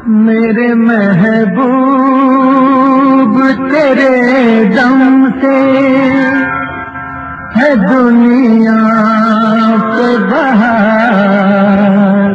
मेरे महबूब तेरे दम से है दुनिया पे बहार,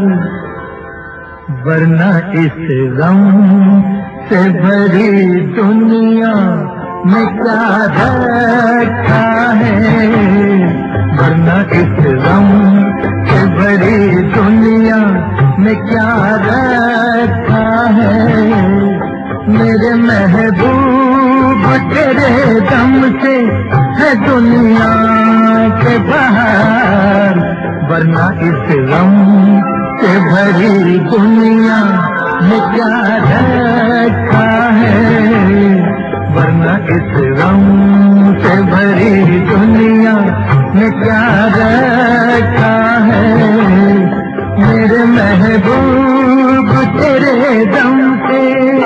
वरना इस गम से भरी दुनिया में क्या रखा है, वरना इस गम से भरी दुनिया में क्या रखा है। मेरे महबूब तेरे दम से है दुनिया के बाहर, वरना इस गम से भरी दुनिया में क्या रखा है, वरना इस गम से भरी दुनिया में क्या रखा है। मेरे महबूब तेरे दम से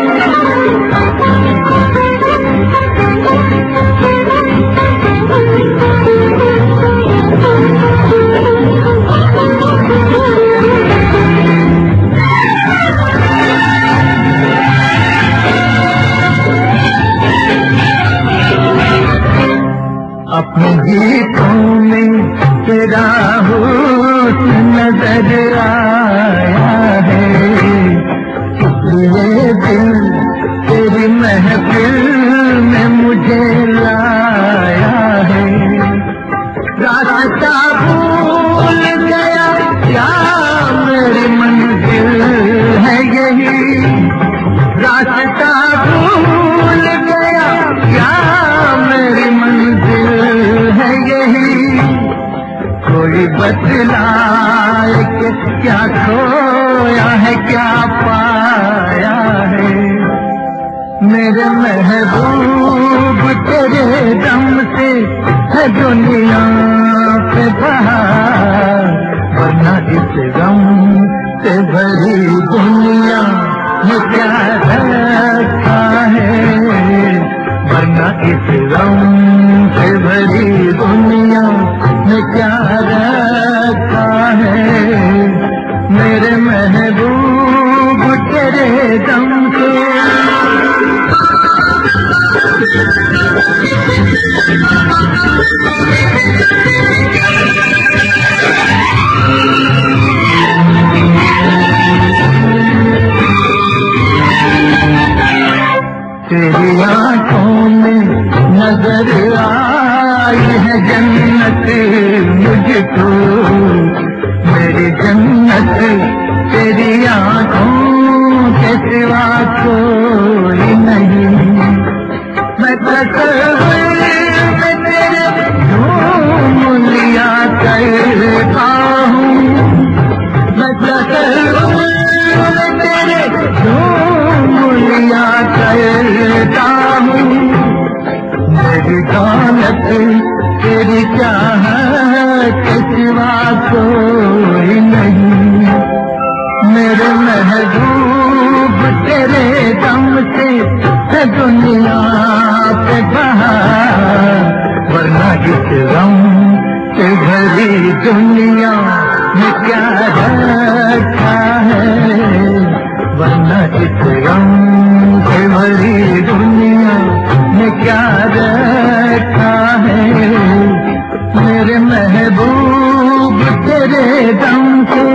अपने गीतों में तेरा हुस्न नजर आया है, इसलिए दिल तेरी महफिल में मुझे लाया है। रास्ता भूल गया क्या मेरी मंजिल है यही, रास्ता भूल गया क्या मेरी मंजिल है यही। कोई बतलाए कि क्या खोया है क्या पाया है। मेरे महबूब तेरे दम से है दुनिया पे बहार, वरना इस गम से भरी दुनिया में क्या रखा है, वरना इस गम से भरी दुनिया में क्या रखा है। मेरे महबूब तेरे दम से तेरी आंखों में नजर आई है जन्नत मुझको, मेरी जन्नत तेरी आंखों के सिवा कोई नहीं। मैं तस्वीर में तेरे झूम लिया करता हूँ, मैं तस्वीर में तेरे झूम लिया करता हूँ। मेरी दौलत तेरी चाहत के सिवा कोई नहीं। मेरे महबूब तेरे दम से है दुनिया पे बहार, वरना इस गम से भरी दुनिया में क्या रखा है, वरना इस गम से भरी दुनिया में क्या रखा है। मेरे महबूब तेरे दम से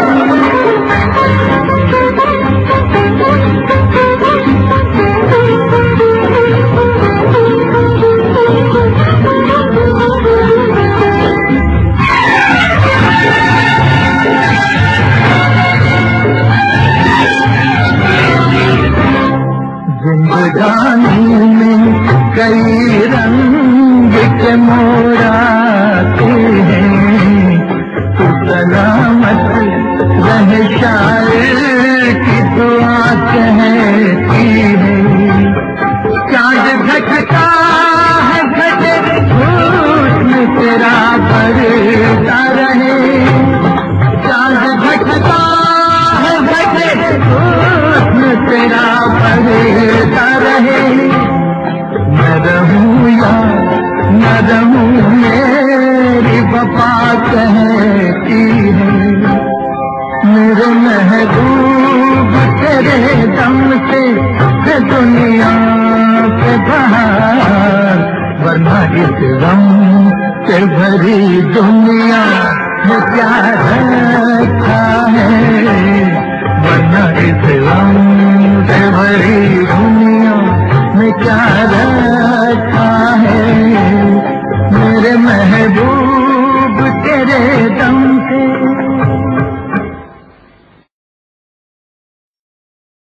जिंदगानी में कई रंग के मोड़ आते हैं, तू सलामत रहे शायर की दुआ कहती है। चांद घटता है घटे हुस्न तेरा बढ़ता रहे, चांद घटता है घटे हुस्न तेरा बढ़ता रहे। न रहूं या न रहूं मेरी वफा कहती है। मेरे मेरे महबूब तेरे दम से है दुनिया पे बहार, वरना इस गम से भरी दुनिया में क्या रखा है, वरना इस गम से भरी दुनिया में क्या रखा है। मेरे महबूब तेरे दम से